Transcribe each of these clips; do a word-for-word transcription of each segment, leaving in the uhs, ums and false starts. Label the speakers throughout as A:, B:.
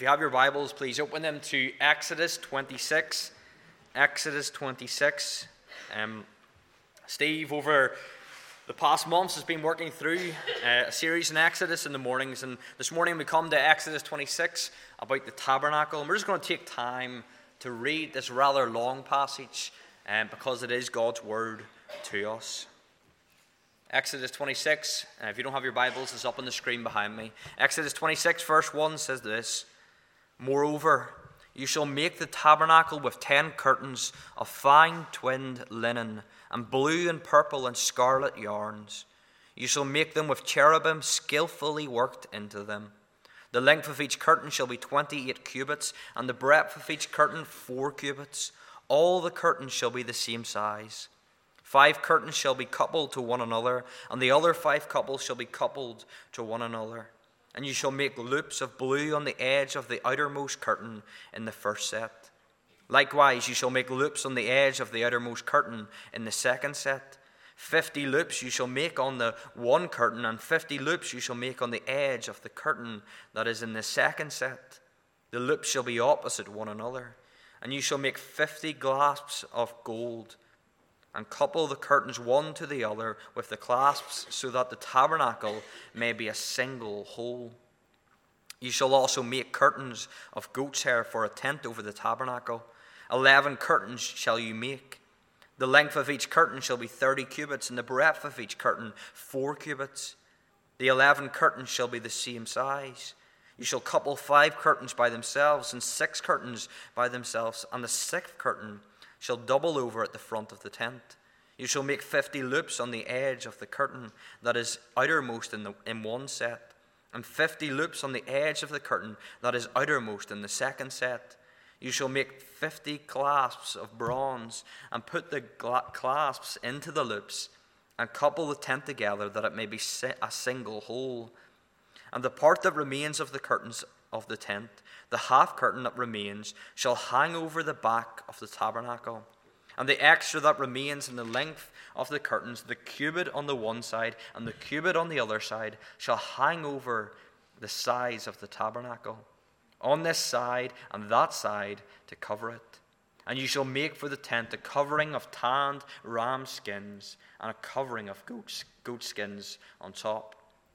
A: If you have your Bibles, please open them to Exodus twenty-six. Exodus twenty-six. Um, Steve, over the past months, has been working through uh, a series in Exodus in the mornings. And this morning we come to Exodus twenty-six about the tabernacle. And we're just going to take time to read this rather long passage um, because it is God's word to us. Exodus twenty-six, uh, if you don't have your Bibles, it's up on the screen behind me. Exodus twenty-six, verse one says this: Moreover, you shall make the tabernacle with ten curtains of fine twinned linen, and blue and purple and scarlet yarns. You shall make them with cherubim skillfully worked into them. The length of each curtain shall be twenty-eight cubits, and the breadth of each curtain four cubits. All the curtains shall be the same size. Five curtains shall be coupled to one another, and the other five couples shall be coupled to one another. And you shall make loops of blue on the edge of the outermost curtain in the first set. Likewise, you shall make loops on the edge of the outermost curtain in the second set. Fifty loops you shall make on the one curtain, and fifty loops you shall make on the edge of the curtain that is in the second set. The loops shall be opposite one another. And you shall make fifty clasps of gold, and couple the curtains one to the other with the clasps, so that the tabernacle may be a single whole. You shall also make curtains of goat's hair for a tent over the tabernacle. Eleven curtains shall you make. The length of each curtain shall be thirty cubits, and the breadth of each curtain four cubits. The eleven curtains shall be the same size. You shall couple five curtains by themselves, and six curtains by themselves, and the sixth curtain shall double over at the front of the tent. You shall make fifty loops on the edge of the curtain that is outermost in, the, in one set, and fifty loops on the edge of the curtain that is outermost in the second set. You shall make fifty clasps of bronze, and put the clasps into the loops, and couple the tent together, that it may be a single whole. And the part that remains of the curtains of the tent, the half curtain that remains, shall hang over the back of the tabernacle. And the extra that remains in the length of the curtains, the cubit on the one side and the cubit on the other side, shall hang over the sides of the tabernacle, on this side and that side, to cover it. And you shall make for the tent a covering of tanned ram skins, and a covering of goat, goat skins on top.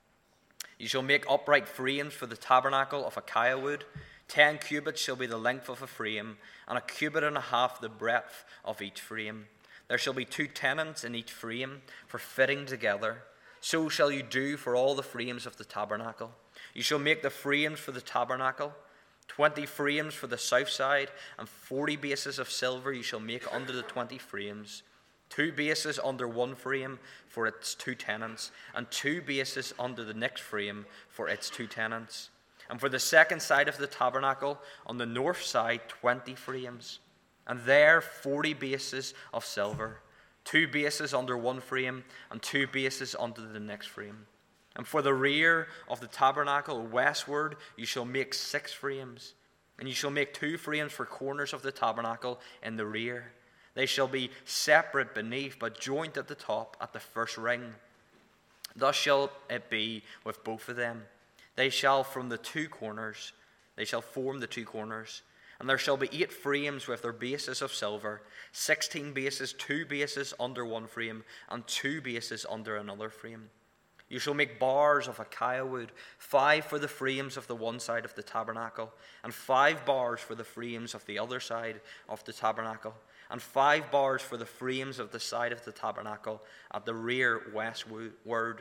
A: You shall make upright frames for the tabernacle of acacia wood. Ten cubits shall be the length of a frame, and a cubit and a half the breadth of each frame. There shall be two tenons in each frame for fitting together. So shall you do for all the frames of the tabernacle. You shall make the frames for the tabernacle, twenty frames for the south side, and forty bases of silver you shall make under the twenty frames. Two bases under one frame for its two tenons, and two bases under the next frame for its two tenons. And for the second side of the tabernacle, on the north side, twenty frames, and there forty bases of silver, two bases under one frame, and two bases under the next frame. And for the rear of the tabernacle westward, you shall make six frames, and you shall make two frames for corners of the tabernacle in the rear. They shall be separate beneath, but joint at the top at the first ring. Thus shall it be with both of them. They shall from the two corners, they shall form the two corners. And there shall be eight frames with their bases of silver, sixteen bases, two bases under one frame, and two bases under another frame. You shall make bars of acacia wood, five for the frames of the one side of the tabernacle, and five bars for the frames of the other side of the tabernacle, and five bars for the frames of the side of the tabernacle at the rear westward.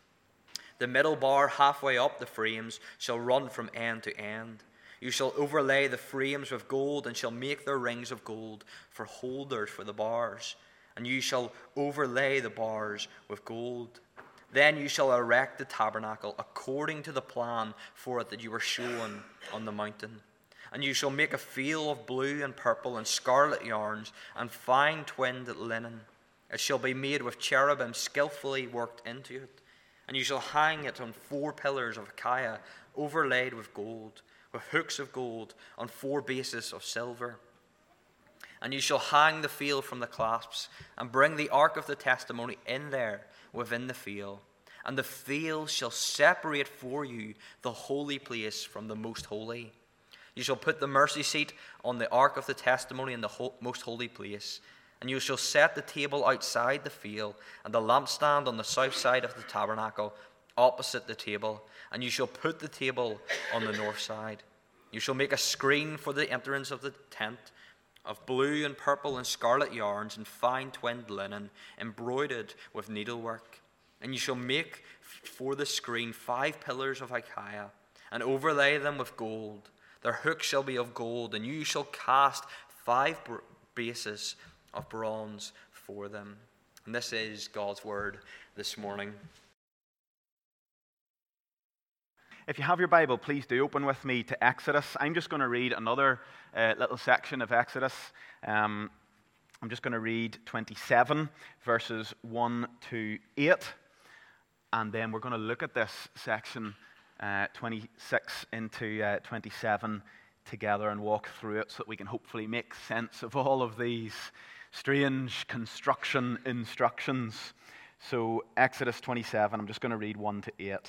A: The middle bar halfway up the frames shall run from end to end. You shall overlay the frames with gold, and shall make their rings of gold for holders for the bars. And you shall overlay the bars with gold. Then you shall erect the tabernacle according to the plan for it that you were shown on the mountain. And you shall make a veil of blue and purple and scarlet yarns and fine twinned linen. It shall be made with cherubim skillfully worked into it. And you shall hang it on four pillars of acacia overlaid with gold, with hooks of gold on four bases of silver. And you shall hang the veil from the clasps, and bring the ark of the testimony in there within the veil. And the veil shall separate for you the holy place from the most holy. You shall put the mercy seat on the ark of the testimony in the ho- most holy place. And you shall set the table outside the field, and the lampstand on the south side of the tabernacle, opposite the table. And you shall put the table on the north side. You shall make a screen for the entrance of the tent, of blue and purple and scarlet yarns and fine twinned linen, embroidered with needlework. And you shall make for the screen five pillars of acacia, and overlay them with gold. Their hooks shall be of gold, and you shall cast five bases of bronze for them. And this is God's word this morning.
B: If you have your Bible, please do open with me to Exodus. I'm just going to read another uh, little section of Exodus. Um, I'm just going to read twenty-seven, verses one to eight. And then we're going to look at this section, uh, twenty-six into uh, twenty-seven, together and walk through it so that we can hopefully make sense of all of these strange construction instructions. So, Exodus twenty-seven, I'm just going to read one to eight.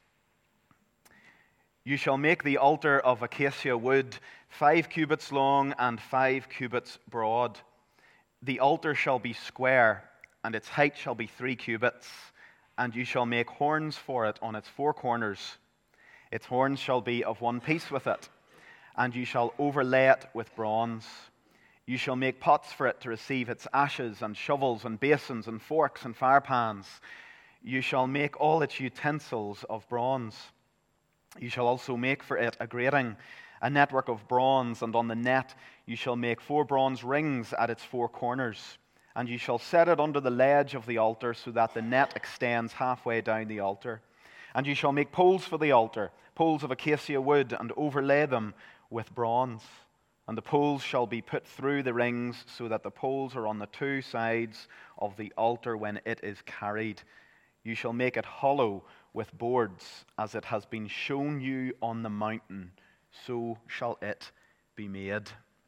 B: You shall make the altar of acacia wood, five cubits long and five cubits broad. The altar shall be square, and its height shall be three cubits, and you shall make horns for it on its four corners. Its horns shall be of one piece with it, and you shall overlay it with bronze. You shall make pots for it to receive its ashes, and shovels, and basins, and forks, and firepans. You shall make all its utensils of bronze. You shall also make for it a grating, a network of bronze, and on the net you shall make four bronze rings at its four corners. And you shall set it under the ledge of the altar, so that the net extends halfway down the altar. And you shall make poles for the altar, poles of acacia wood, and overlay them with bronze. And the poles shall be put through the rings, so that the poles are on the two sides of the altar when it is carried. You shall make it hollow with boards, as it has been shown you on the mountain, so shall it be made.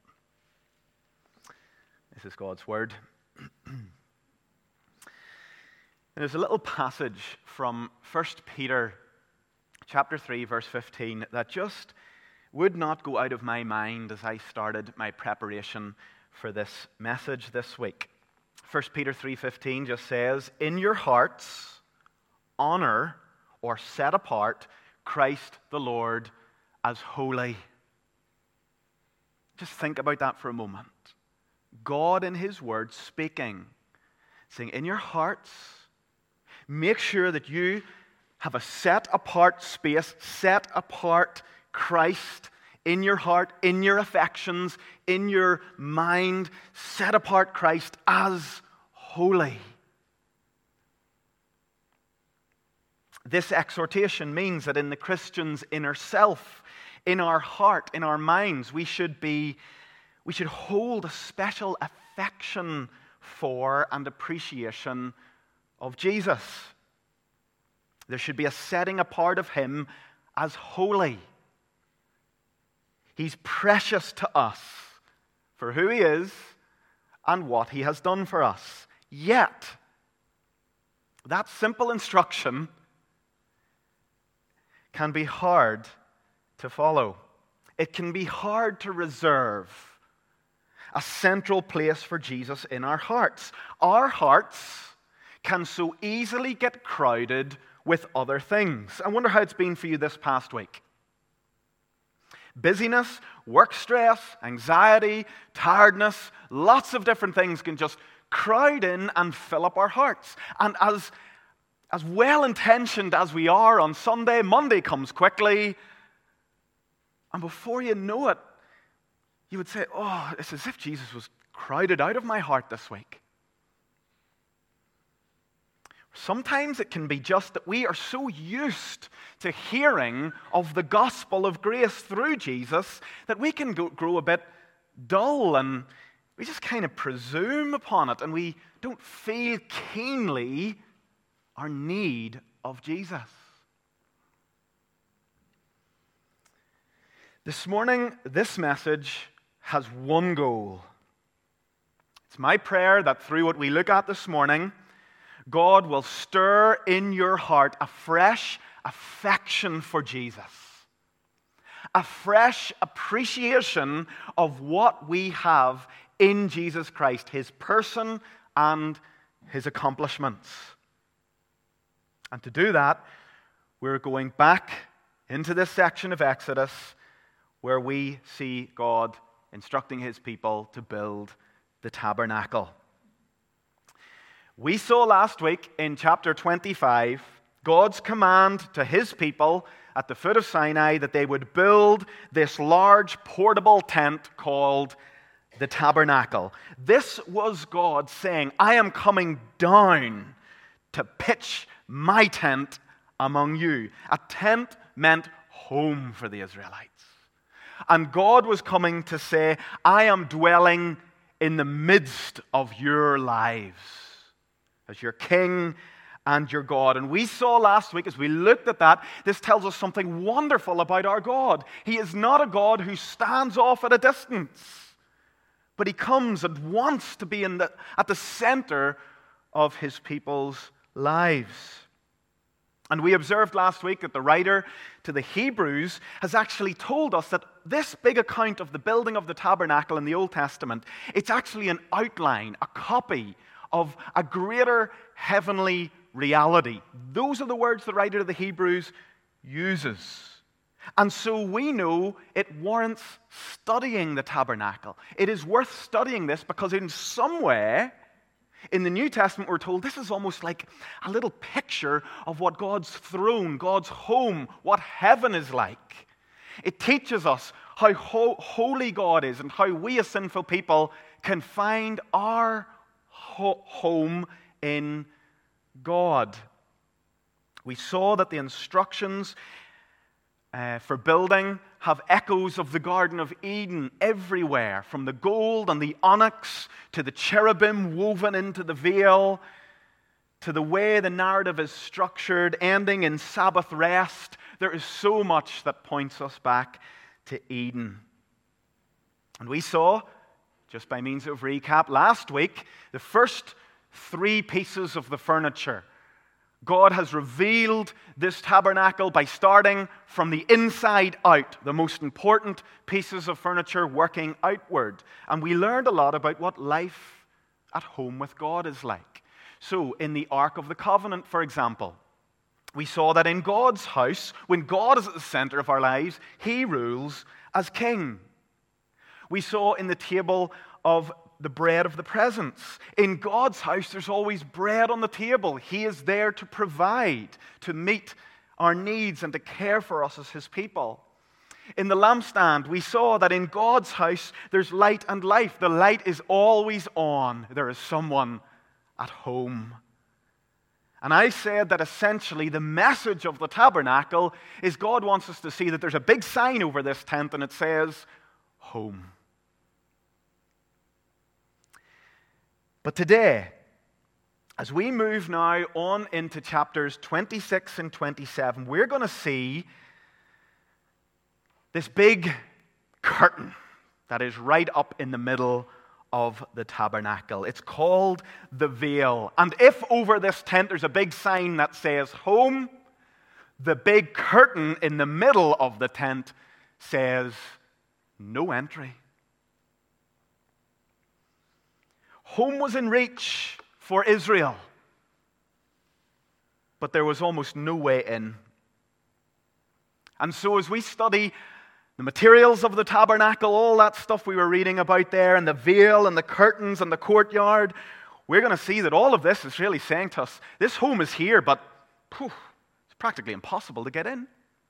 B: This is God's word. There's a little passage from First Peter chapter three, verse fifteen, that just would not go out of my mind as I started my preparation for this message this week. First Peter three fifteen just says, "In your hearts honor or set apart Christ the Lord as holy." Just think about that for a moment. God in His Word speaking, saying, in your hearts, make sure that you have a set apart space, set apart Christ in your heart, in your affections, in your mind, set apart Christ as holy. This exhortation means that in the Christian's inner self, in our heart, in our minds, we should be, we should hold a special affection for and appreciation of Jesus. There should be a setting apart of Him as holy. He's precious to us for who He is and what He has done for us. Yet, that simple instruction can be hard to follow. It can be hard to reserve a central place for Jesus in our hearts. Our hearts can so easily get crowded with other things. I wonder how it's been for you this past week. Busyness, work stress, anxiety, tiredness, lots of different things can just crowd in and fill up our hearts. And as As well-intentioned as we are on Sunday, Monday comes quickly, and before you know it, you would say, oh, it's as if Jesus was crowded out of my heart this week. Sometimes it can be just that we are so used to hearing of the gospel of grace through Jesus that we can go, grow a bit dull, and we just kind of presume upon it, and we don't feel keenly our need of Jesus. This morning, this message has one goal. It's my prayer that through what we look at this morning, God will stir in your heart a fresh affection for Jesus. a fresh appreciation of what we have in Jesus Christ, his person and his accomplishments. And to do that, we're going back into this section of Exodus where we see God instructing his people to build the tabernacle. We saw last week in chapter twenty-five God's command to his people at the foot of Sinai that they would build this large portable tent called the tabernacle. This was God saying, I am coming down to pitch my tent among you. A tent meant home for the Israelites. And God was coming to say, I am dwelling in the midst of your lives as your king and your God. And we saw last week as we looked at that, this tells us something wonderful about our God. He is not a God who stands off at a distance, but he comes and wants to be in the, at the center of his people's lives. And we observed last week that the writer to the Hebrews has actually told us that this big account of the building of the tabernacle in the Old Testament, it's actually an outline, a copy of a greater heavenly reality. Those are the words the writer to the Hebrews uses. And so we know it warrants studying the tabernacle. It is worth studying this because in some way, in the New Testament, we're told this is almost like a little picture of what God's throne, God's home, what heaven is like. It teaches us how ho- holy God is and how we as sinful people can find our ho- home in God. We saw that the instructions uh, for building have echoes of the Garden of Eden everywhere, from the gold and the onyx to the cherubim woven into the veil, to the way the narrative is structured, ending in Sabbath rest. There is so much that points us back to Eden. And we saw, just by means of recap, last week, the first three pieces of the furniture. God has revealed this tabernacle by starting from the inside out, the most important pieces of furniture working outward. And we learned a lot about what life at home with God is like. So, in the Ark of the Covenant, for example, we saw that in God's house, when God is at the center of our lives, he rules as king. We saw in the table of the bread of the presence. In God's house, there's always bread on the table. He is there to provide, to meet our needs and to care for us as his people. In the lampstand, we saw that in God's house, there's light and life. The light is always on. There is someone at home. And I said that essentially the message of the tabernacle is God wants us to see that there's a big sign over this tent and it says, home. But today, as we move now on into chapters twenty-six and twenty-seven, we're going to see this big curtain that is right up in the middle of the tabernacle. It's called the veil. And if over this tent there's a big sign that says home, the big curtain in the middle of the tent says no entry. Home was in reach for Israel, but there was almost no way in. And so as we study the materials of the tabernacle, all that stuff we were reading about there, and the veil and the curtains and the courtyard, we're going to see that all of this is really saying to us, this home is here, but whew, it's practically impossible to get in.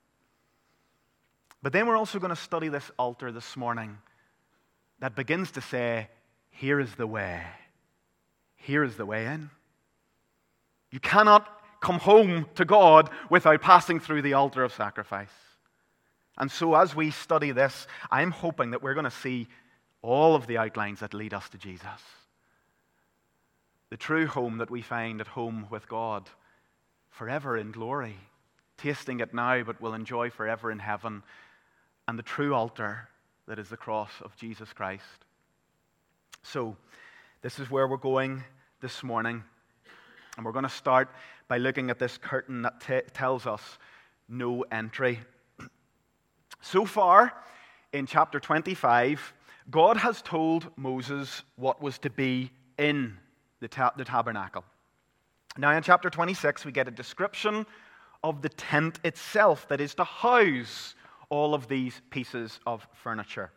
B: But then we're also going to study this altar this morning that begins to say, here is the way. Here is the way in. You cannot come home to God without passing through the altar of sacrifice. And so as we study this, I'm hoping that we're going to see all of the outlines that lead us to Jesus. The true home that we find at home with God, forever in glory, tasting it now but will enjoy forever in heaven, and the true altar that is the cross of Jesus Christ. So, this is where we're going this morning. And we're going to start by looking at this curtain that t- tells us no entry. So far, in chapter twenty-five, God has told Moses what was to be in the, ta- the tabernacle. Now, in chapter twenty-six, we get a description of the tent itself that is to house all of these pieces of furniture.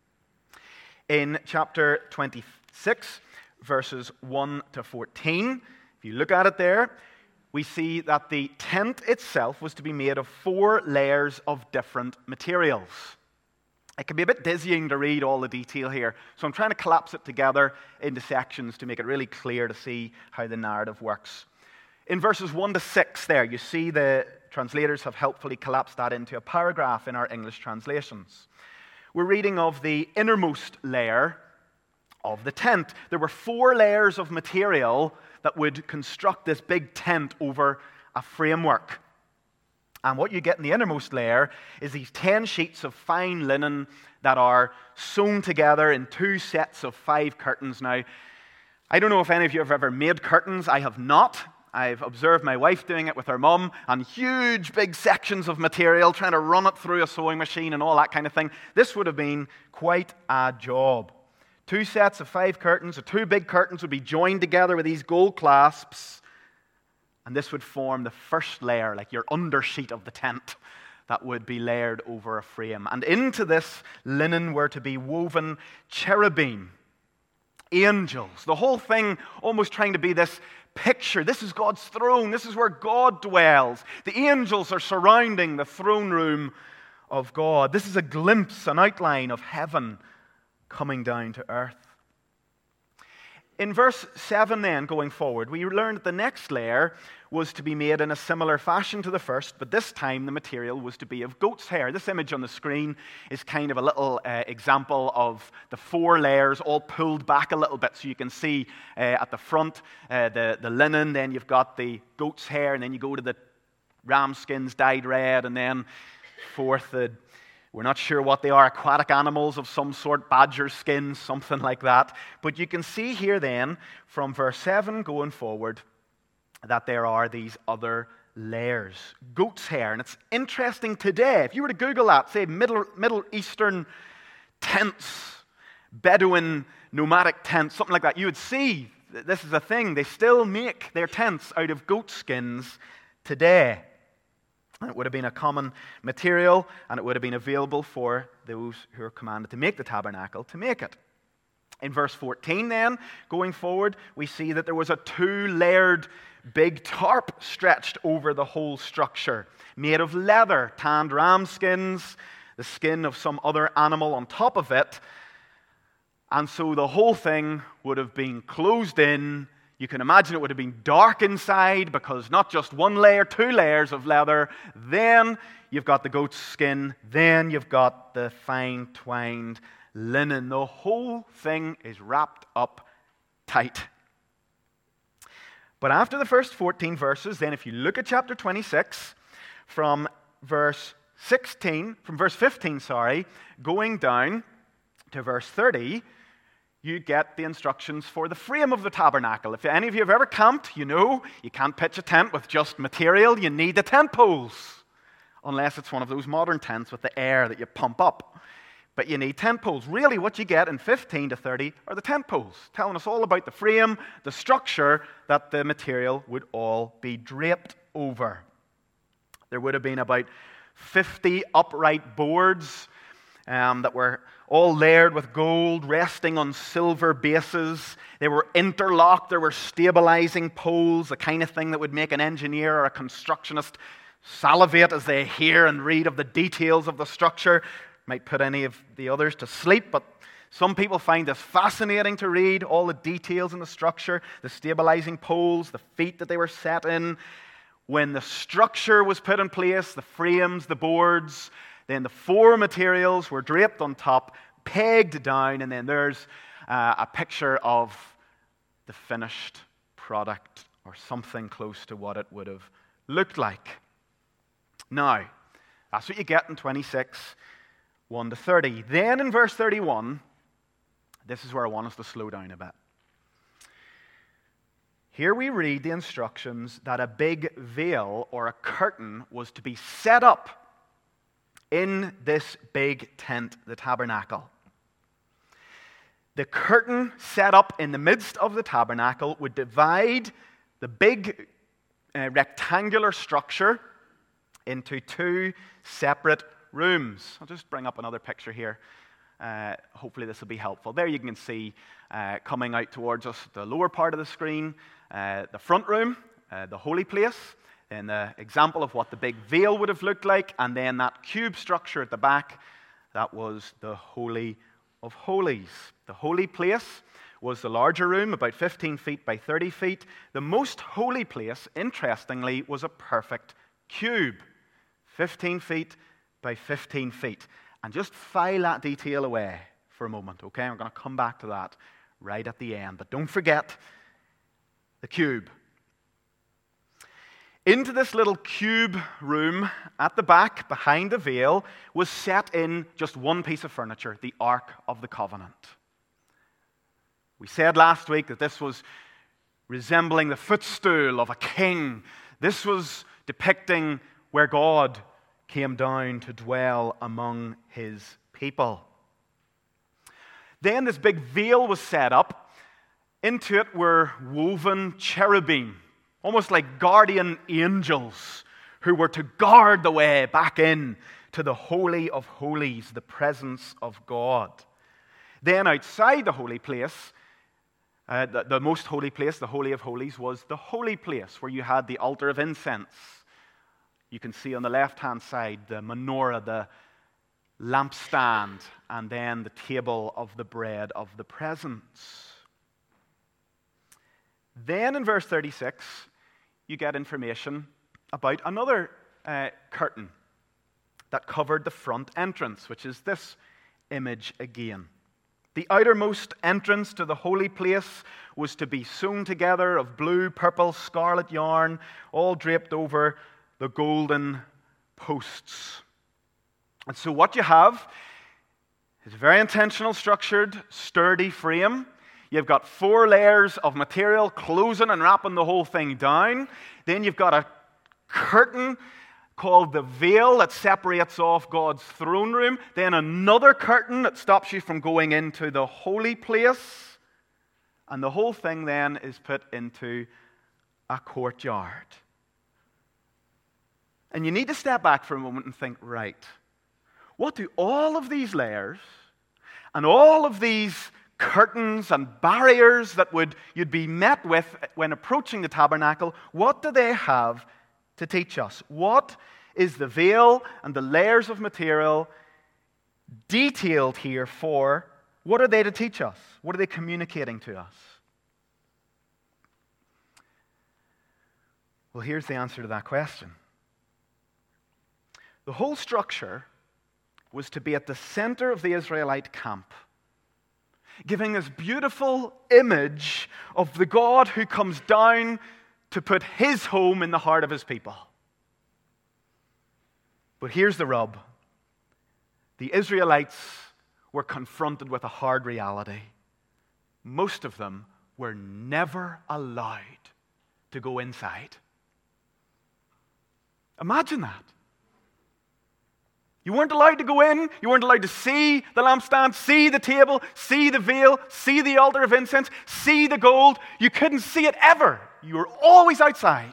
B: In chapter twenty-six, verses one to fourteen, if you look at it there, we see that the tent itself was to be made of four layers of different materials. It can be a bit dizzying to read all the detail here, so I'm trying to collapse it together into sections to make it really clear to see how the narrative works. In verses one to six there, you see the translators have helpfully collapsed that into a paragraph in our English translations. We're reading of the innermost layer of the tent. There were four layers of material that would construct this big tent over a framework. And what you get in the innermost layer is these ten sheets of fine linen that are sewn together in two sets of five curtains. Now, I don't know if any of you have ever made curtains. I have not. I've observed my wife doing it with her mum, and huge big sections of material, trying to run it through a sewing machine and all that kind of thing. This would have been quite a job. Two sets of five curtains, or two big curtains would be joined together with these gold clasps, and this would form the first layer, like your undersheet of the tent, that would be layered over a frame. And into this linen were to be woven cherubim, angels, the whole thing almost trying to be this picture. This is God's throne. This is where God dwells. The angels are surrounding the throne room of God. This is a glimpse, an outline of heaven coming down to earth. In verse seven then, going forward, we learned that the next layer was to be made in a similar fashion to the first, but this time the material was to be of goat's hair. This image on the screen is kind of a little uh, example of the four layers all pulled back a little bit, so you can see uh, at the front uh, the, the linen, then you've got the goat's hair, and then you go to the ram skins dyed red, and then fourth, the we're not sure what they are, aquatic animals of some sort, badger skins, something like that. But you can see here then, from verse seven going forward, that there are these other layers. Goat's hair. And it's interesting today, if you were to Google that, say Middle, Middle Eastern tents, Bedouin nomadic tents, something like that, you would see this is a thing. They still make their tents out of goat skins today. And it would have been a common material, and it would have been available for those who are commanded to make the tabernacle to make it. In verse fourteen then, going forward, we see that there was a two-layered big tarp stretched over the whole structure, made of leather, tanned ram skins, the skin of some other animal on top of it. And so the whole thing would have been closed in. You can imagine it would have been dark inside because not just one layer, two layers of leather. Then you've got the goat's skin. Then you've got the fine twined linen. The whole thing is wrapped up tight. But after the first fourteen verses, then if you look at chapter twenty-six, from verse sixteen, from verse fifteen, sorry, going down to verse thirty, you get the instructions for the frame of the tabernacle. If any of you have ever camped, you know you can't pitch a tent with just material. You need the tent poles, unless it's one of those modern tents with the air that you pump up. But you need tent poles. Really, what you get in fifteen to thirty are the tent poles, telling us all about the frame, the structure that the material would all be draped over. There would have been about fifty upright boards um, that were all layered with gold, resting on silver bases. They were interlocked. There were stabilizing poles, the kind of thing that would make an engineer or a constructionist salivate as they hear and read of the details of the structure. Might put any of the others to sleep, but some people find this fascinating to read, all the details in the structure, the stabilizing poles, the feet that they were set in. When the structure was put in place, the frames, the boards, then the four materials were draped on top, pegged down, and then there's uh, a picture of the finished product, or something close to what it would have looked like. Now, that's what you get in twenty-six, one to thirty. Then in verse thirty-one, this is where I want us to slow down a bit. Here we read the instructions that a big veil or a curtain was to be set up in this big tent, the tabernacle. The curtain set up in the midst of the tabernacle would divide the big uh, rectangular structure into two separate rooms. I'll just bring up another picture here. Uh, hopefully this will be helpful. There you can see uh, coming out towards us the lower part of the screen, uh, the front room, uh, the holy place, and the example of what the big veil would have looked like, and then that cube structure at the back, that was the Holy of Holies. The holy place was the larger room, about fifteen feet by thirty feet. The most holy place, interestingly, was a perfect cube, fifteen feet by fifteen feet. And just file that detail away for a moment, okay? We're going to come back to that right at the end. But don't forget the cube. Into this little cube room at the back, behind the veil, was set in just one piece of furniture, the Ark of the Covenant. We said last week that this was resembling the footstool of a king. This was depicting where God came down to dwell among his people. Then this big veil was set up. Into it were woven cherubim, almost like guardian angels who were to guard the way back in to the Holy of Holies, the presence of God. Then outside the holy place, uh, the, the most holy place, the Holy of Holies, was the holy place where you had the altar of incense. You can see on the left-hand side the menorah, the lampstand, and then the table of the bread of the presence. Then in verse thirty-six, you get information about another uh, curtain that covered the front entrance, which is this image again. The outermost entrance to the holy place was to be sewn together of blue, purple, scarlet yarn, all draped over the golden posts. And so what you have is a very intentional, structured, sturdy frame. You've got four layers of material closing and wrapping the whole thing down. Then you've got a curtain called the veil that separates off God's throne room. Then another curtain that stops you from going into the holy place. And the whole thing then is put into a courtyard. And you need to step back for a moment and think, right, what do all of these layers and all of these curtains and barriers that would you'd be met with when approaching the tabernacle, what do they have to teach us? What is the veil and the layers of material detailed here for? What are they to teach us? What are they communicating to us? Well, here's the answer to that question. The whole structure was to be at the center of the Israelite camp, giving this beautiful image of the God who comes down to put his home in the heart of his people. But here's the rub. The Israelites were confronted with a hard reality. Most of them were never allowed to go inside. Imagine that. You weren't allowed to go in. You weren't allowed to see the lampstand, see the table, see the veil, see the altar of incense, see the gold. You couldn't see it ever. You were always outside.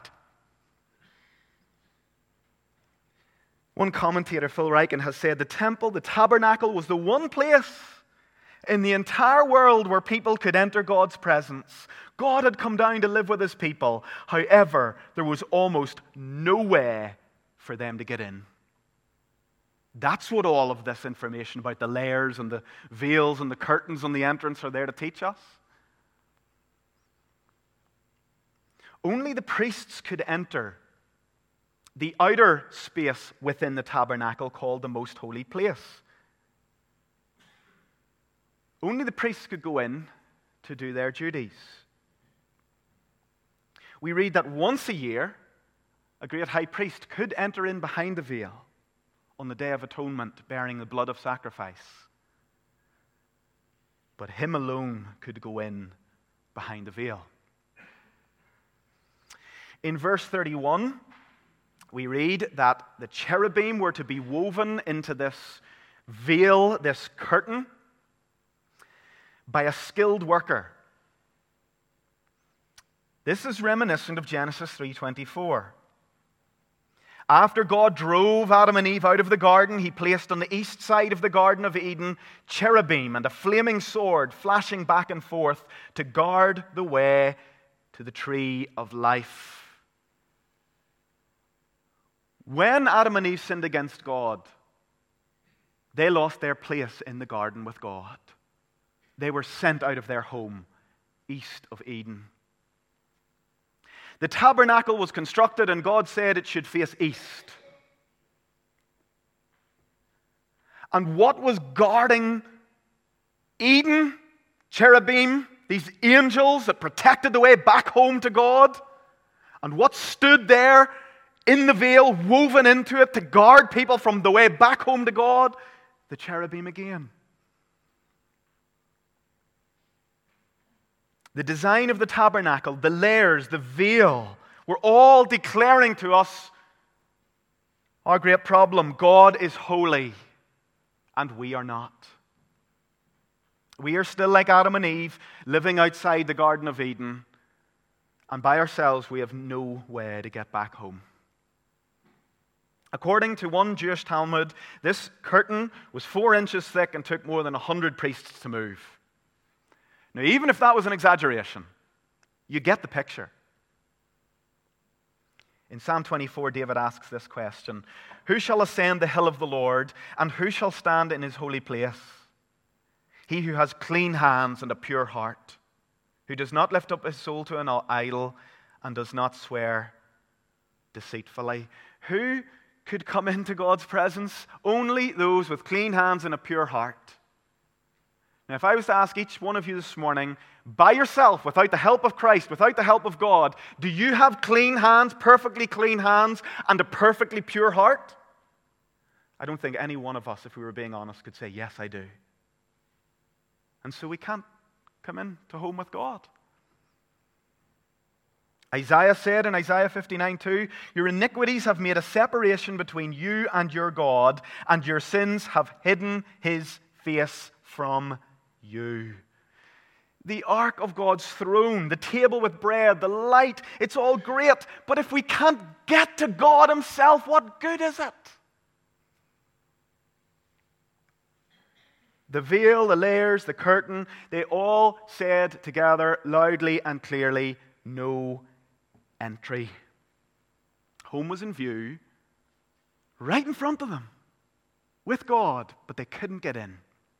B: One commentator, Phil Ryken, has said the temple, the tabernacle, was the one place in the entire world where people could enter God's presence. God had come down to live with his people. However, there was almost no way for them to get in. That's what all of this information about the layers and the veils and the curtains on the entrance are there to teach us. Only the priests could enter the outer space within the tabernacle called the most holy place. Only the priests could go in to do their duties. We read that once a year, a great high priest could enter in behind the veil on the Day of Atonement, bearing the blood of sacrifice. But him alone could go in behind the veil. In verse thirty-one, we read that the cherubim were to be woven into this veil, this curtain, by a skilled worker. This is reminiscent of Genesis three twenty-four. After God drove Adam and Eve out of the garden, he placed on the east side of the Garden of Eden cherubim and a flaming sword flashing back and forth to guard the way to the tree of life. When Adam and Eve sinned against God, they lost their place in the garden with God. They were sent out of their home east of Eden. The tabernacle was constructed, and God said it should face east. And what was guarding Eden? Cherubim, these angels that protected the way back home to God. And what stood there in the veil, woven into it to guard people from the way back home to God? The cherubim again. The design of the tabernacle, the layers, the veil, were all declaring to us our great problem. God is holy, and we are not. We are still like Adam and Eve, living outside the Garden of Eden, and by ourselves we have no way to get back home. According to one Jewish Talmud, this curtain was four inches thick and took more than a hundred priests to move. Now, even if that was an exaggeration, you get the picture. In Psalm twenty-four, David asks this question: Who shall ascend the hill of the Lord, and who shall stand in his holy place? He who has clean hands and a pure heart, who does not lift up his soul to an idol, and does not swear deceitfully. Who could come into God's presence? Only those with clean hands and a pure heart. Now, if I was to ask each one of you this morning, by yourself, without the help of Christ, without the help of God, do you have clean hands, perfectly clean hands, and a perfectly pure heart? I don't think any one of us, if we were being honest, could say, yes, I do. And so we can't come into home with God. Isaiah said in Isaiah fifty-nine two, your iniquities have made a separation between you and your God, and your sins have hidden his face from you. The ark of God's throne, the table with bread, the light, it's all great. But if we can't get to God himself, what good is it? The veil, the layers, the curtain, they all said together loudly and clearly, no entry. Home was in view, right in front of them, with God, but they couldn't get in.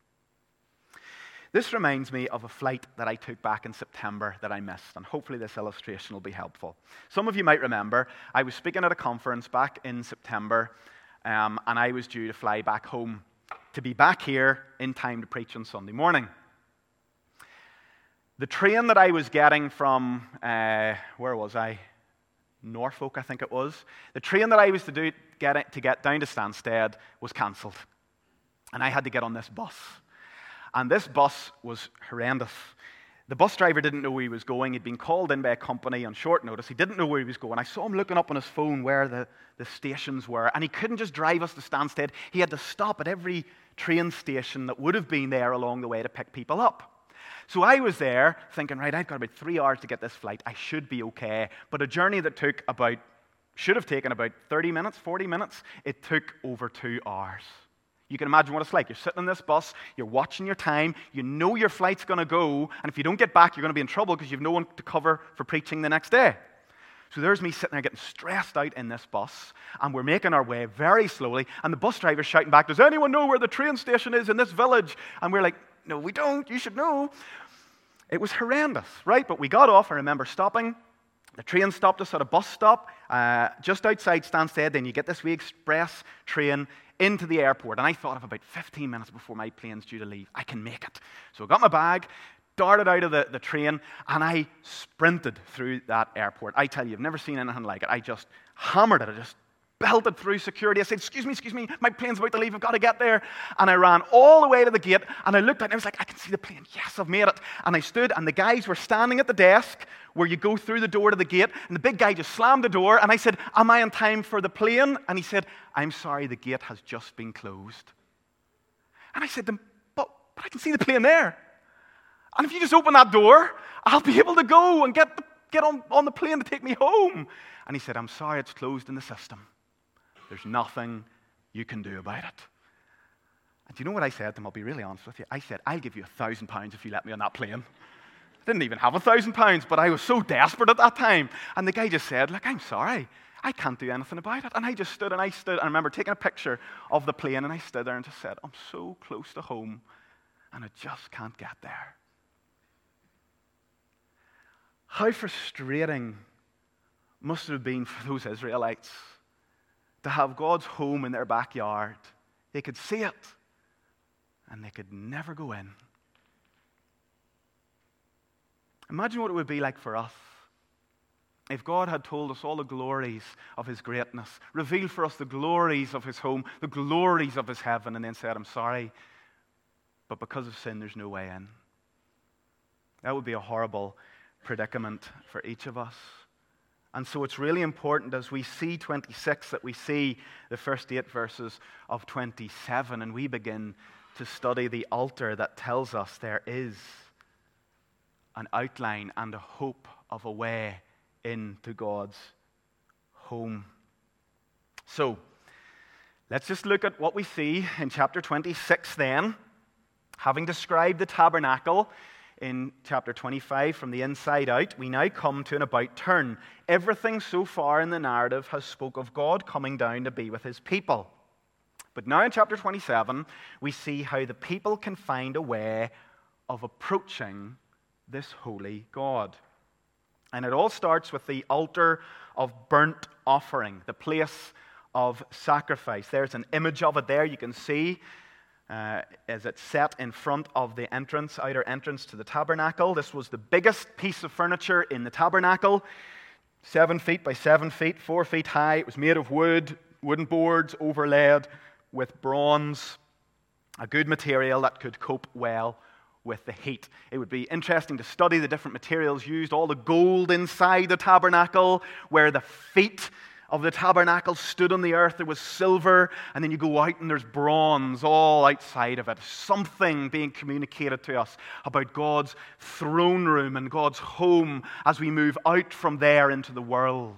B: This reminds me of a flight that I took back in September that I missed, and hopefully this illustration will be helpful. Some of you might remember, I was speaking at a conference back in September, um, and I was due to fly back home to be back here in time to preach on Sunday morning. The train that I was getting from, uh, where was I? Norfolk, I think it was. The train that I was to do get it, to get down to Stansted was cancelled, and I had to get on this bus. And this bus was horrendous. The bus driver didn't know where he was going. He'd been called in by a company on short notice. He didn't know where he was going. I saw him looking up on his phone where the, the stations were, and he couldn't just drive us to Stansted. He had to stop at every train station that would have been there along the way to pick people up. So I was there thinking, right, I've got about three hours to get this flight. I should be okay. But a journey that took about, should have taken about thirty minutes, forty minutes, it took over two hours. You can imagine what it's like. You're sitting in this bus, you're watching your time, you know your flight's going to go, and if you don't get back, you're going to be in trouble because you've no one to cover for preaching the next day. So there's me sitting there getting stressed out in this bus, and we're making our way very slowly, and the bus driver's shouting back, does anyone know where the train station is in this village? And we're like, no, we don't, you should know. It was horrendous, right? But we got off, I remember stopping. The train stopped us at a bus stop uh, just outside Stansted. Then you get this wee express train into the airport. And I thought of about fifteen minutes before my plane's due to leave, I can make it. So I got my bag, darted out of the, the train, and I sprinted through that airport. I tell you, I've never seen anything like it. I just hammered it. I just belted through security. I said, excuse me, excuse me, my plane's about to leave. I've got to get there. And I ran all the way to the gate, and I looked out, and I was like, I can see the plane. Yes, I've made it. And I stood, and the guys were standing at the desk where you go through the door to the gate, and the big guy just slammed the door, and I said, am I in time for the plane? And he said, I'm sorry, the gate has just been closed. And I said to him, but, but I can see the plane there. And if you just open that door, I'll be able to go and get, the, get on, on the plane to take me home. And he said, I'm sorry, it's closed in the system. There's nothing you can do about it. And do you know what I said to him? I'll be really honest with you. I said, I'll give you a thousand pounds if you let me on that plane. I didn't even have a thousand pounds, but I was so desperate at that time. And the guy just said, look, I'm sorry. I can't do anything about it. And I just stood and I stood. And I remember taking a picture of the plane, and I stood there and just said, I'm so close to home, and I just can't get there. How frustrating must it have been for those Israelites to have God's home in their backyard. They could see it, and they could never go in. Imagine what it would be like for us if God had told us all the glories of His greatness, revealed for us the glories of His home, the glories of His heaven, and then said, I'm sorry, but because of sin, there's no way in. That would be a horrible predicament for each of us. And so it's really important as we see twenty-six that we see the first eight verses of twenty-seven, and we begin to study the altar that tells us there is an outline and a hope of a way into God's home. So, let's just look at what we see in chapter twenty-six then. Having described the tabernacle in chapter twenty-five from the inside out, we now come to an about turn. Everything so far in the narrative has spoke of God coming down to be with His people. But now in chapter twenty-seven, we see how the people can find a way of approaching this holy God. And it all starts with the altar of burnt offering, the place of sacrifice. There's an image of it there you can see uh, as it's set in front of the entrance, outer entrance to the tabernacle. This was the biggest piece of furniture in the tabernacle, seven feet by seven feet, four feet high. It was made of wood, wooden boards overlaid with bronze, a good material that could cope well with the heat. It would be interesting to study the different materials used, all the gold inside the tabernacle, where the feet of the tabernacle stood on the earth, there was silver, and then you go out and there's bronze all outside of it. Something being communicated to us about God's throne room and God's home as we move out from there into the world.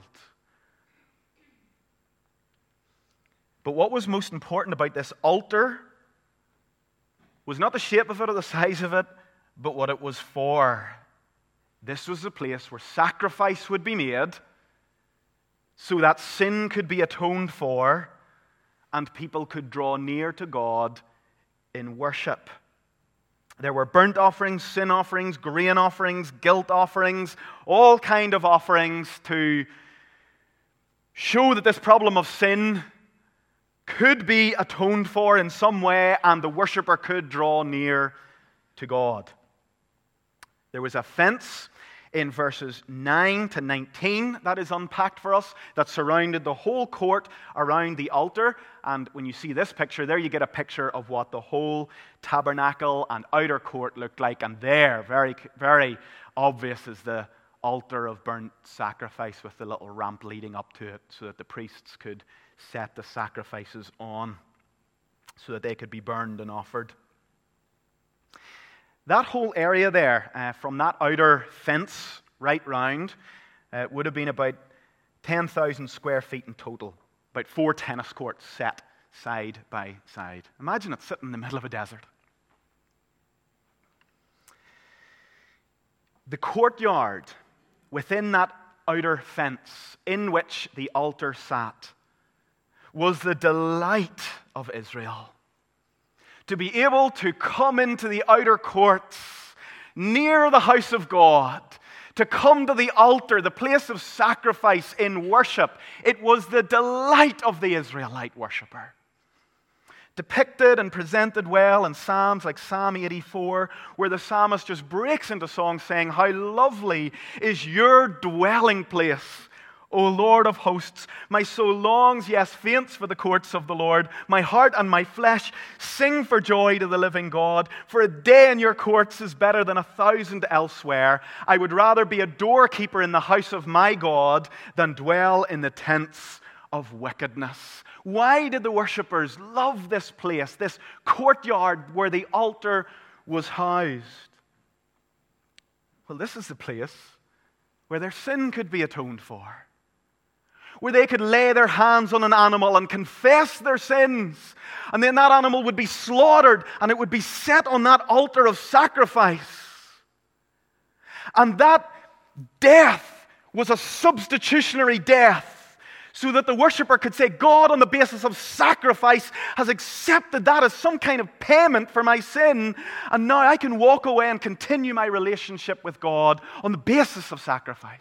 B: But what was most important about this altar was not the shape of it or the size of it, but what it was for. This was the place where sacrifice would be made so that sin could be atoned for and people could draw near to God in worship. There were burnt offerings, sin offerings, grain offerings, guilt offerings, all kind of offerings to show that this problem of sin could be atoned for in some way and the worshiper could draw near to God. There was a fence in verses nine to nineteen that is unpacked for us that surrounded the whole court around the altar. And when you see this picture there, you get a picture of what the whole tabernacle and outer court looked like. And there, very, very obvious, is the altar of burnt sacrifice with the little ramp leading up to it so that the priests could set the sacrifices on so that they could be burned and offered. That whole area there, uh, from that outer fence right round, uh, would have been about ten thousand square feet in total, about four tennis courts set side by side. Imagine it sitting in the middle of a desert. The courtyard within that outer fence in which the altar sat was the delight of Israel. To be able to come into the outer courts, near the house of God, to come to the altar, the place of sacrifice in worship, it was the delight of the Israelite worshiper. Depicted and presented well in Psalms like Psalm eighty-four, where the psalmist just breaks into song saying, "How lovely is your dwelling place, O Lord of hosts, my soul longs, yes, faints for the courts of the Lord. My heart and my flesh sing for joy to the living God. For a day in your courts is better than a thousand elsewhere. I would rather be a doorkeeper in the house of my God than dwell in the tents of wickedness. Why did the worshippers love this place, this courtyard where the altar was housed? Well, this is the place where their sin could be atoned for, where they could lay their hands on an animal and confess their sins, and then that animal would be slaughtered and it would be set on that altar of sacrifice. And that death was a substitutionary death, so that the worshiper could say, God, on the basis of sacrifice, has accepted that as some kind of payment for my sin, and now I can walk away and continue my relationship with God on the basis of sacrifice.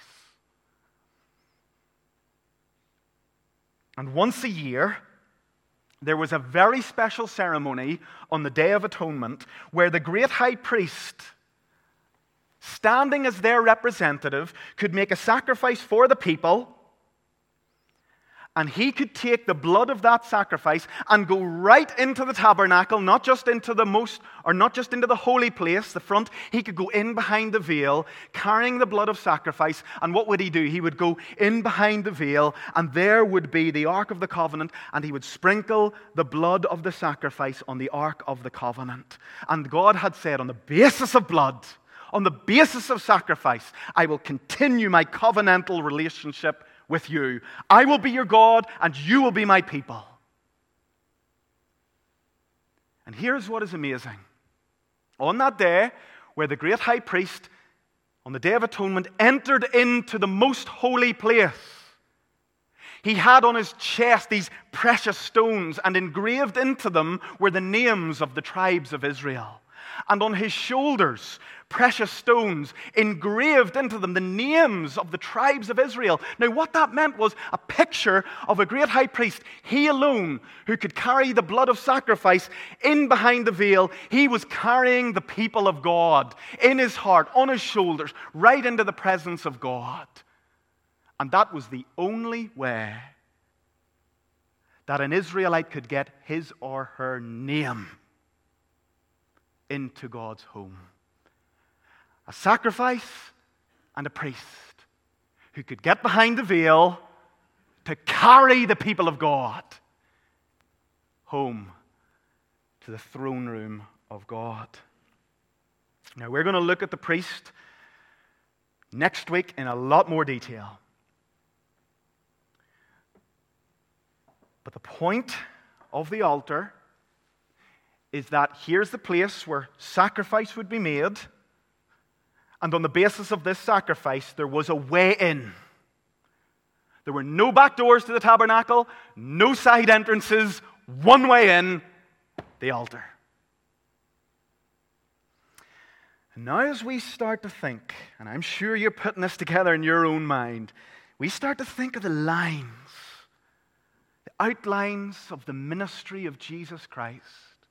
B: And once a year, there was a very special ceremony on the Day of Atonement where the great high priest, standing as their representative, could make a sacrifice for the people. And he could take the blood of that sacrifice and go right into the tabernacle, not just into the most, or not just into the holy place, the front. He could go in behind the veil, carrying the blood of sacrifice. And what would he do? He would go in behind the veil, and there would be the Ark of the Covenant, and he would sprinkle the blood of the sacrifice on the Ark of the Covenant. And God had said, on the basis of blood, on the basis of sacrifice, I will continue my covenantal relationship with you. I will be your God, and you will be my people. And here's what is amazing. On that day, where the great high priest, on the Day of Atonement, entered into the most holy place, he had on his chest these precious stones, and engraved into them were the names of the tribes of Israel. And on his shoulders, precious stones, engraved into them the names of the tribes of Israel. Now, what that meant was a picture of a great high priest, he alone, who could carry the blood of sacrifice in behind the veil. He was carrying the people of God in his heart, on his shoulders, right into the presence of God. And that was the only way that an Israelite could get his or her name into God's home. A sacrifice and a priest who could get behind the veil to carry the people of God home to the throne room of God. Now, we're going to look at the priest next week in a lot more detail. But the point of the altar is that here's the place where sacrifice would be made, and on the basis of this sacrifice, there was a way in. There were no back doors to the tabernacle, no side entrances, one way in, the altar. And now as we start to think, and I'm sure you're putting this together in your own mind, we start to think of the lines, the outlines of the ministry of Jesus Christ.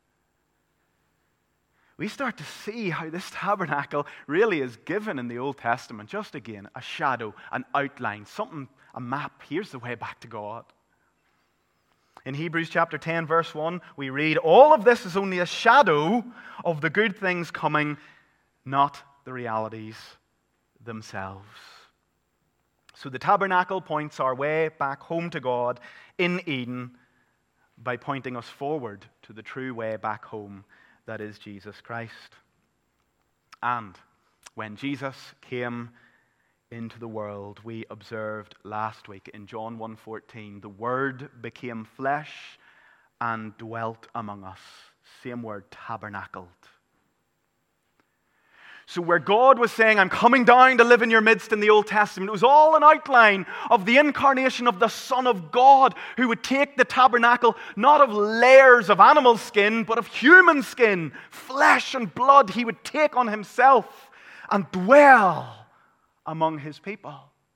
B: We start to see how this tabernacle really is given in the Old Testament. Just again, a shadow, an outline, something, a map. Here's the way back to God. In Hebrews chapter ten, verse one, we read, all of this is only a shadow of the good things coming, not the realities themselves. So the tabernacle points our way back home to God in Eden by pointing us forward to the true way back home, that is Jesus Christ. And when Jesus came into the world, we observed last week in John one fourteen, the Word became flesh and dwelt among us. Same word, tabernacled. So where God was saying, I'm coming down to live in your midst in the Old Testament, it was all an outline of the incarnation of the Son of God, who would take the tabernacle not of layers of animal skin, but of human skin, flesh and blood. He would take on himself and dwell among his people.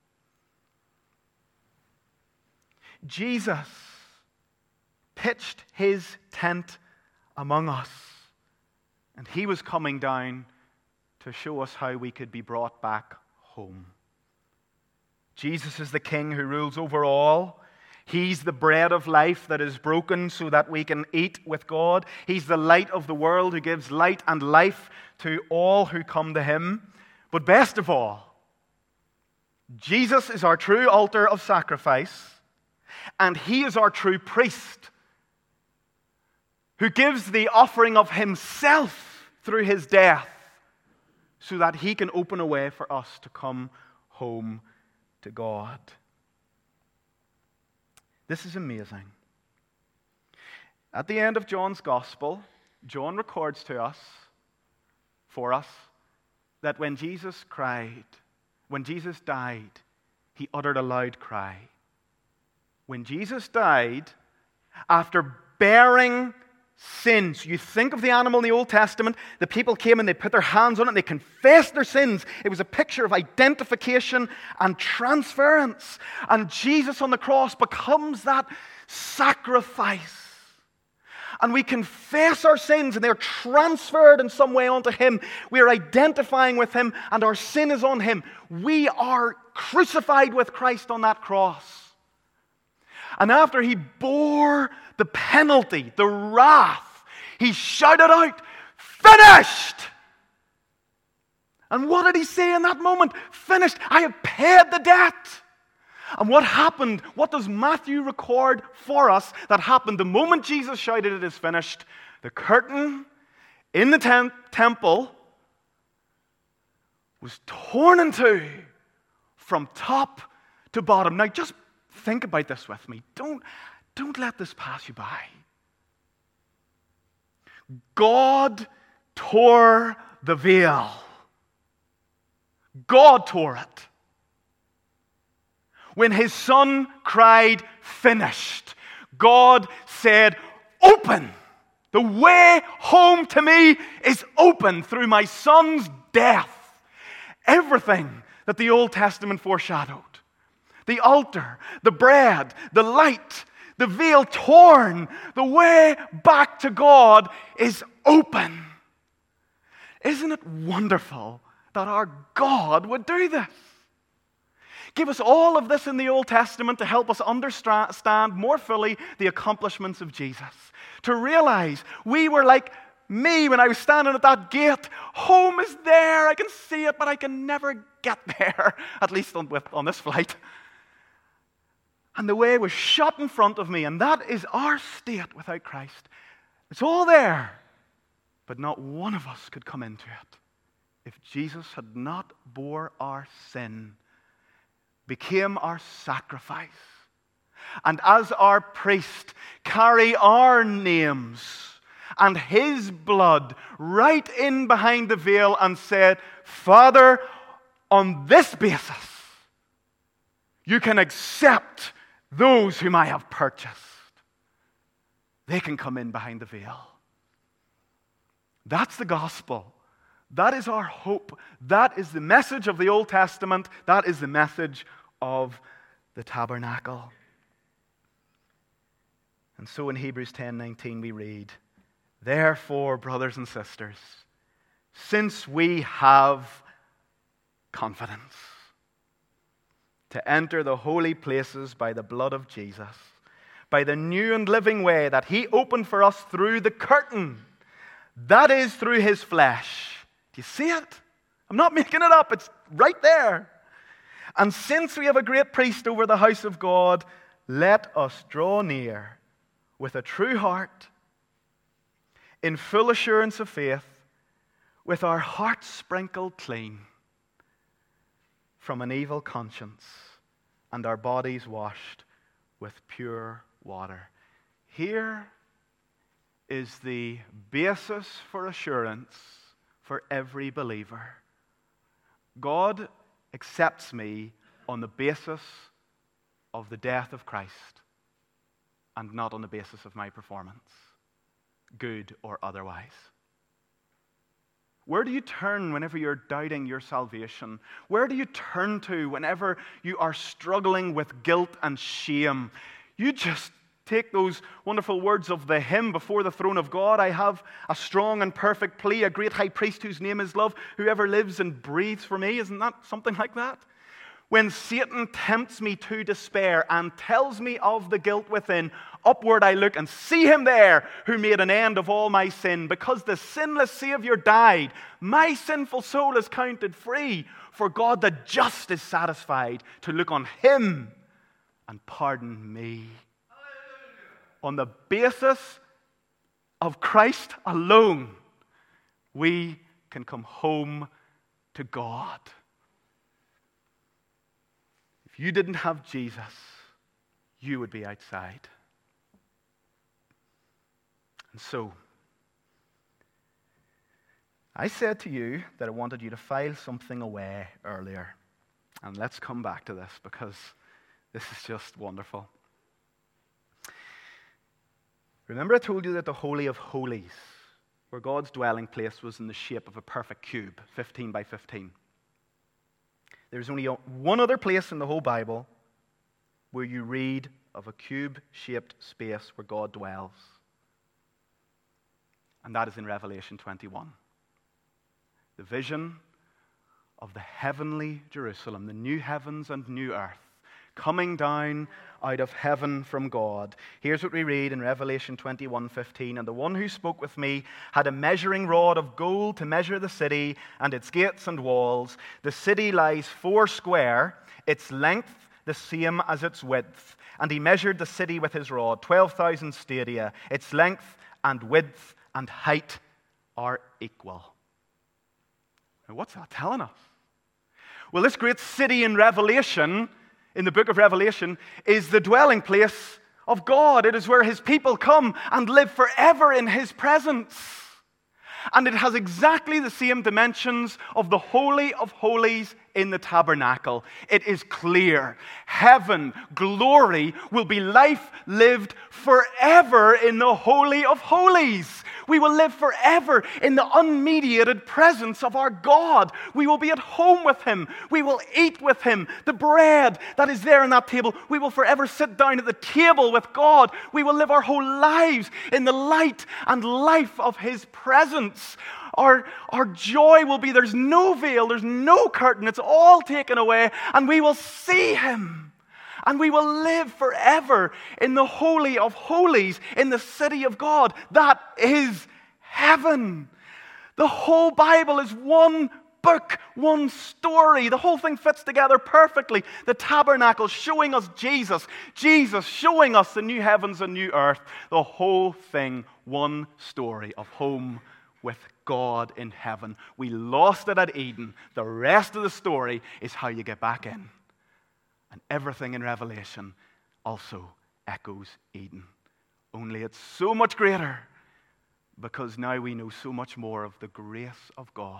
B: Jesus pitched his tent among us, and he was coming down to show us how we could be brought back home. Jesus is the King who rules over all. He's the bread of life that is broken so that we can eat with God. He's the light of the world who gives light and life to all who come to Him. But best of all, Jesus is our true altar of sacrifice, and He is our true priest who gives the offering of Himself through His death so that He can open a way for us to come home to God. This is amazing. At the end of John's Gospel, John records to us, for us, that when Jesus cried, when Jesus died, He uttered a loud cry. When Jesus died, after bearing sins. You think of the animal in the Old Testament, the people came and they put their hands on it and they confessed their sins. It was a picture of identification and transference. And Jesus on the cross becomes that sacrifice. And we confess our sins and they're transferred in some way onto Him. We are identifying with Him and our sin is on Him. We are crucified with Christ on that cross. And after He bore the penalty, the wrath, He shouted out, "Finished!" And what did He say in that moment? Finished. I have paid the debt. And what happened? What does Matthew record for us that happened the moment Jesus shouted, "It is finished"? The curtain in the tem- temple was torn in two from top to bottom. Now just think about this with me. Don't, don't let this pass you by. God tore the veil. God tore it. When His Son cried, "Finished," God said, "Open. The way home to me is open through my Son's death." Everything that the Old Testament foreshadowed. The altar, the bread, the light, the veil torn, the way back to God is open. Isn't it wonderful that our God would do this? Give us all of this in the Old Testament to help us understand more fully the accomplishments of Jesus. To realize we were like me when I was standing at that gate. Home is there. I can see it, but I can never get there, at least on, with, on this flight. And the way was shut in front of me, and that is our state without Christ. It's all there, but not one of us could come into it if Jesus had not bore our sin, became our sacrifice, and as our priest carry our names and His blood right in behind the veil and said, "Father, on this basis, you can accept those whom I have purchased." They can come in behind the veil. That's the gospel. That is our hope. That is the message of the Old Testament. That is the message of the tabernacle. And so in Hebrews ten nineteen we read, "Therefore, brothers and sisters, since we have confidence to enter the holy places by the blood of Jesus, by the new and living way that He opened for us through the curtain, that is, through His flesh." Do you see it? I'm not making it up. It's right there. "And since we have a great priest over the house of God, let us draw near with a true heart, in full assurance of faith, with our hearts sprinkled clean from an evil conscience, and our bodies washed with pure water." Here is the basis for assurance for every believer. God accepts me on the basis of the death of Christ and not on the basis of my performance, good or otherwise. Where do you turn whenever you're doubting your salvation? Where do you turn to whenever you are struggling with guilt and shame? You just take those wonderful words of the hymn, "Before the throne of God I have a strong and perfect plea, a great high priest whose name is love, whoever lives and breathes for me." Isn't that something like that? When Satan tempts me to despair and tells me of the guilt within, upward I look and see him there who made an end of all my sin. Because the sinless Savior died, my sinful soul is counted free. For God the just is satisfied to look on him and pardon me. On the basis of Christ alone, we can come home to God. If you didn't have Jesus, you would be outside. And so, I said to you that I wanted you to file something away earlier. And let's come back to this because this is just wonderful. Remember I told you that the Holy of Holies, where God's dwelling place was in the shape of a perfect cube, fifteen by fifteen. There's only one other place in the whole Bible where you read of a cube-shaped space where God dwells. And that is in Revelation twenty-one. The vision of the heavenly Jerusalem, the new heavens and new earth, coming down out of heaven from God. Here's what we read in Revelation twenty-one fifteen. And the one who spoke with me had a measuring rod of gold to measure the city and its gates and walls. The city lies four square, its length the same as its width. And he measured the city with his rod, twelve thousand stadia. Its length and width and height are equal. Now, what's that telling us? Well, this great city in Revelation, in the book of Revelation, is the dwelling place of God. It is where his people come and live forever in his presence. And it has exactly the same dimensions of the Holy of Holies in the tabernacle. It is clear. Heaven, glory, will be life lived forever in the Holy of Holies. We will live forever in the unmediated presence of our God. We will be at home with him. We will eat with him. The bread that is there on that table, we will forever sit down at the table with God. We will live our whole lives in the light and life of his presence. Our, our joy will be, there's no veil, there's no curtain, it's all taken away, and we will see him. And we will live forever in the Holy of Holies, in the city of God. That is heaven. The whole Bible is one book, one story. The whole thing fits together perfectly. The tabernacle showing us Jesus. Jesus showing us the new heavens and new earth. The whole thing, one story of home with God in heaven. We lost it at Eden. The rest of the story is how you get back in. And everything in Revelation also echoes Eden. Only it's so much greater because now we know so much more of the grace of God.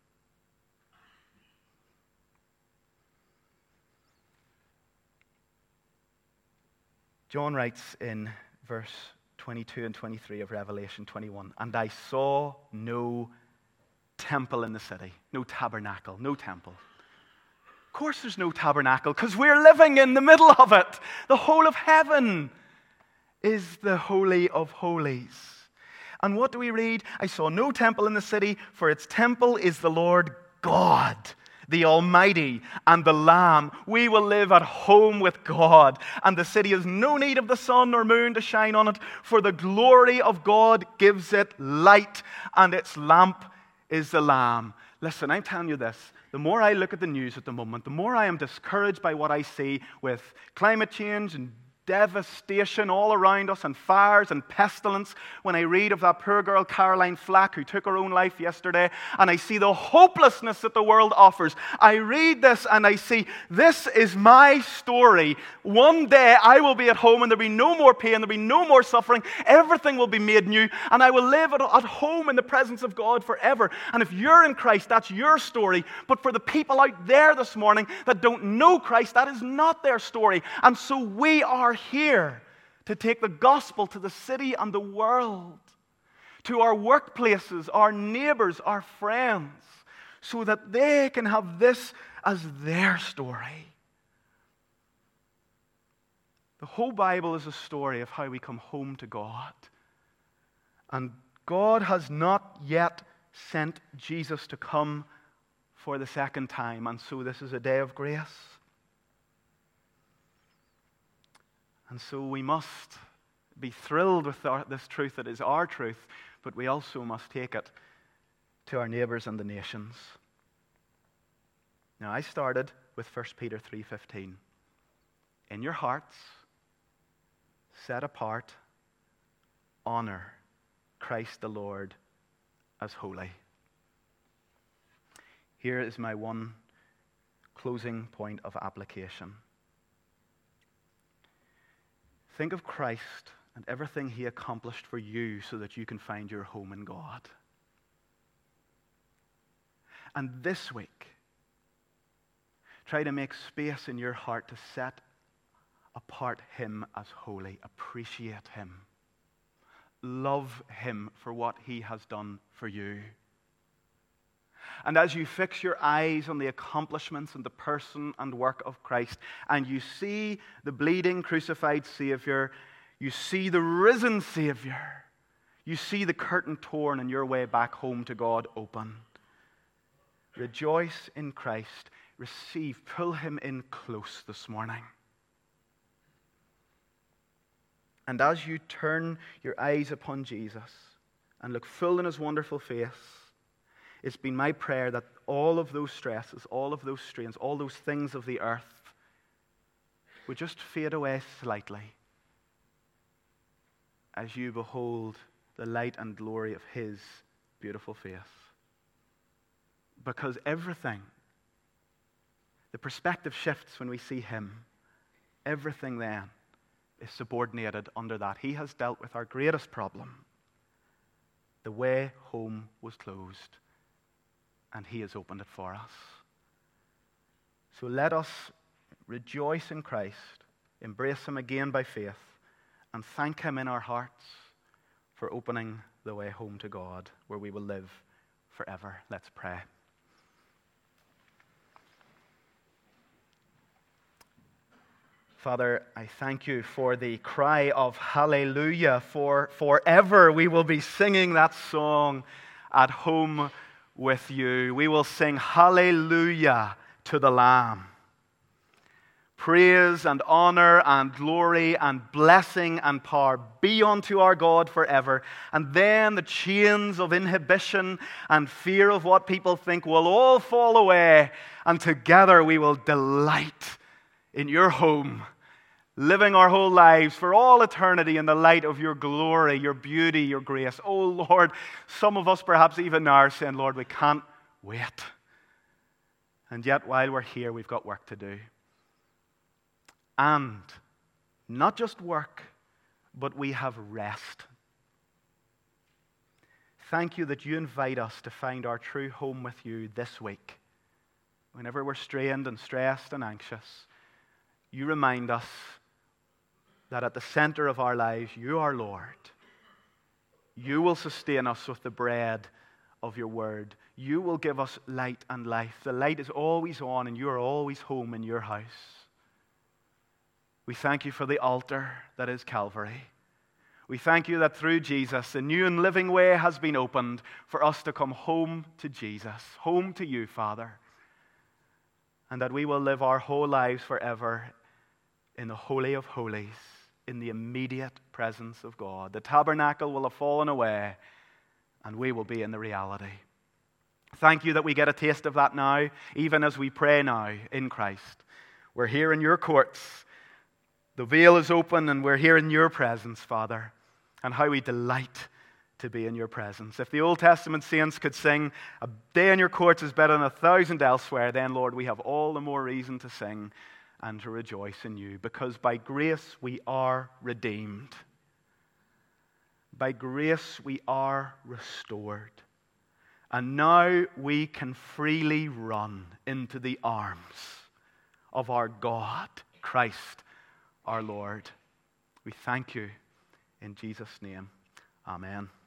B: John writes in verse twenty-two and twenty-three of Revelation twenty-one, and I saw no temple in the city, no tabernacle, no temple. Of course there's no tabernacle because we're living in the middle of it. The whole of heaven is the Holy of Holies. And what do we read? I saw no temple in the city, for its temple is the Lord God, the Almighty, and the Lamb. We will live at home with God, and the city has no need of the sun or moon to shine on it, for the glory of God gives it light, and its lamp is the Lamb. Listen, I'm telling you this. The more I look at the news at the moment, the more I am discouraged by what I see with climate change and devastation all around us and fires and pestilence. When I read of that poor girl Caroline Flack who took her own life yesterday, and I see the hopelessness that the world offers, I read this and I see this is my story. One day I will be at home and there'll be no more pain, there'll be no more suffering, everything will be made new, and I will live at, at home in the presence of God forever. And if you're in Christ, that's your story. But for the people out there this morning that don't know Christ, that is not their story. And so we are here to take the gospel to the city and the world, to our workplaces, our neighbors, our friends, so that they can have this as their story. The whole Bible is a story of how we come home to God. And God has not yet sent Jesus to come for the second time, and so this is a day of grace. And so we must be thrilled with our, this truth that is our truth, but we also must take it to our neighbors and the nations. Now, I started with First Peter three fifteen. In your hearts, set apart, honor Christ the Lord as holy. Here is my one closing point of application. Think of Christ and everything he accomplished for you so that you can find your home in God. And this week, try to make space in your heart to set apart him as holy. Appreciate him. Love him for what he has done for you. And as you fix your eyes on the accomplishments and the person and work of Christ, and you see the bleeding, crucified Savior, you see the risen Savior, you see the curtain torn and your way back home to God open. Rejoice in Christ. Receive, pull him in close this morning. And as you turn your eyes upon Jesus and look full in his wonderful face, it's been my prayer that all of those stresses, all of those strains, all those things of the earth would just fade away slightly as you behold the light and glory of his beautiful face. Because everything, the perspective shifts when we see him. Everything then is subordinated under that. He has dealt with our greatest problem. The way home was closed, and he has opened it for us. So let us rejoice in Christ, embrace him again by faith, and thank him in our hearts for opening the way home to God, where we will live forever. Let's pray. Father, I thank you for the cry of hallelujah, for forever we will be singing that song at home with you. We will sing hallelujah to the Lamb. Praise and honor and glory and blessing and power be unto our God forever. And then the chains of inhibition and fear of what people think will all fall away, and together we will delight in your home, living our whole lives for all eternity in the light of your glory, your beauty, your grace. Oh Lord, some of us perhaps even now are saying, Lord, we can't wait. And yet while we're here, we've got work to do. And not just work, but we have rest. Thank you that you invite us to find our true home with you this week. Whenever we're strained and stressed and anxious, you remind us that at the center of our lives, you are Lord. You will sustain us with the bread of your word. You will give us light and life. The light is always on, and you are always home in your house. We thank you for the altar that is Calvary. We thank you that through Jesus, a new and living way has been opened for us to come home to Jesus, home to you, Father, and that we will live our whole lives forever in the Holy of Holies, in the immediate presence of God. The tabernacle will have fallen away, and we will be in the reality. Thank you that we get a taste of that now, even as we pray now in Christ. We're here in your courts. The veil is open, and we're here in your presence, Father, and how we delight to be in your presence. If the Old Testament saints could sing, a day in your courts is better than a thousand elsewhere, then, Lord, we have all the more reason to sing and to rejoice in you, because by grace we are redeemed. By grace we are restored. And now we can freely run into the arms of our God, Christ our Lord. We thank you in Jesus' name. Amen.